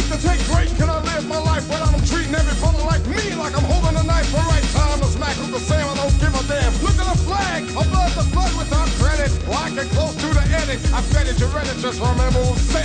need to take break. Can I live my life without them treating every brother like me, like I'm holding a knife? The right time to smack Uncle Sam, I don't give a damn. Look at the flag, above the flood without credit. Like it close to the edit, I bet it, you read it, just remember who said